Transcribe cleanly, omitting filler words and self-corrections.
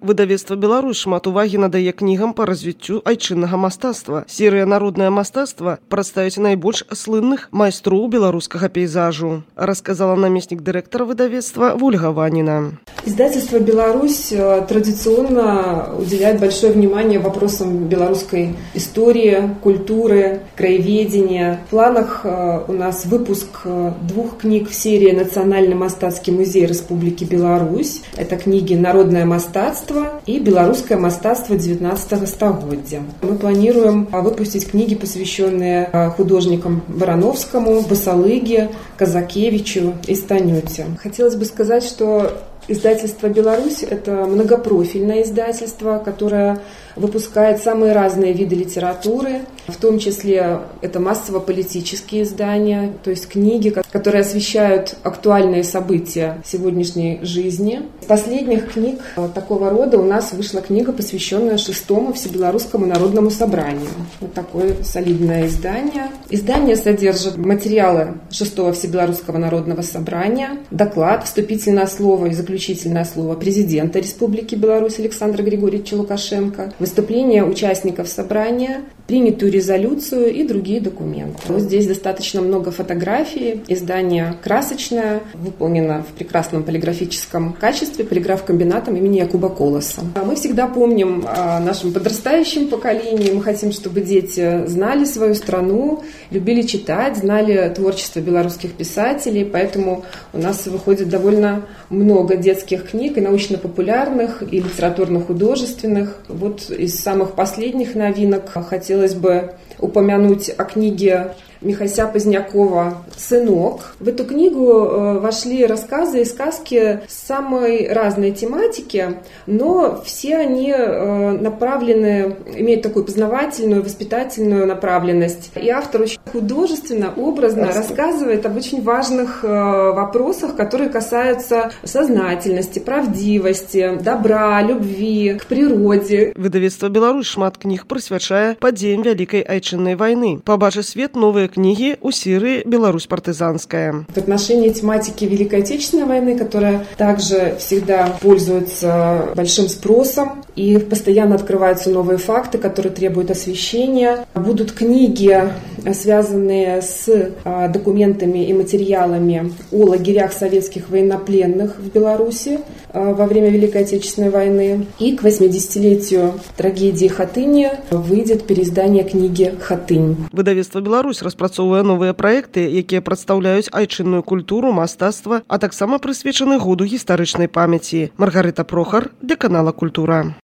Выдавецтва «Беларусь» шмат увагі надае кнігам па развіццю айчыннага мастацтва. Серыя «Народнае мастацтва» прадставіць найбольш слынных майстроў беларускага пейзажу, рассказала наместник директора выдавецтва Ольга Ванина. Издательство «Беларусь» традиционно уделяет большое внимание вопросам белорусской истории, культуры, краеведения. В планах у нас выпуск 2 книг в серии «Национальный мастацкий музей Республики Беларусь». Это книги «Народное мастацтво» и «Белорусское мастацтво 19 столетия». Мы планируем выпустить книги, посвященные художникам Барановскому, Басалыге, Казакевичу и Станюте. Хотелось бы сказать, что издательство «Беларусь» — это многопрофильное издательство, которое выпускает самые разные виды литературы, в том числе это массово-политические издания, то есть книги, которые освещают актуальные события сегодняшней жизни. Из последних книг такого рода у нас вышла книга, посвященная 6-му Всебелорусскому народному собранию. Вот такое солидное издание. Издание содержит материалы 6-го Всебелорусского народного собрания, доклад, вступительное слово и заключительное слово президента Республики Беларусь Александра Григорьевича Лукашенко, выступления участников собрания, принятую резолюцию и другие документы. Вот здесь достаточно много фотографий. Издание красочное, выполнено в прекрасном полиграфическом качестве полиграфкомбинатом имени Якуба Колоса. Мы всегда помним о нашем подрастающем поколении. Мы хотим, чтобы дети знали свою страну, любили читать, знали творчество белорусских писателей. Поэтому у нас выходит довольно много детских книг, и научно-популярных, и литературно-художественных. Вот из самых последних новинок хотелось бы упомянуть о книге Михася Позднякова «Сынок». В эту книгу вошли рассказы и сказки самой разной тематики, но все они направлены, имеют такую познавательную, воспитательную направленность. И автор очень художественно, образно рассказывает об очень важных вопросах, которые касаются сознательности, правдивости, добра, любви, к природе. Выдавецтва «Беларусь» шмат кніг прысвячае падзеям Вялікай айчыннай вайны. Побачыць свет новыя книги у серии «Беларусь партизанская». В отношении тематики Великой Отечественной войны, которая также всегда пользуется большим спросом, и постоянно открываются новые факты, которые требуют освещения. Будут книги, связанные с документами и материалами о лагерях советских военнопленных в Беларуси во время Великой Отечественной войны. И к 80-летию трагедии Хатыни выйдет переиздание книги «Хатынь». Выдавецтва «Беларусь» распрацоўвае новыя праекты, якія прадстаўляюць айчынную культуру, мастацтва, а таксама прысвечаны году гістарычнай памяці. Маргарыта Прохар для канала «Культура».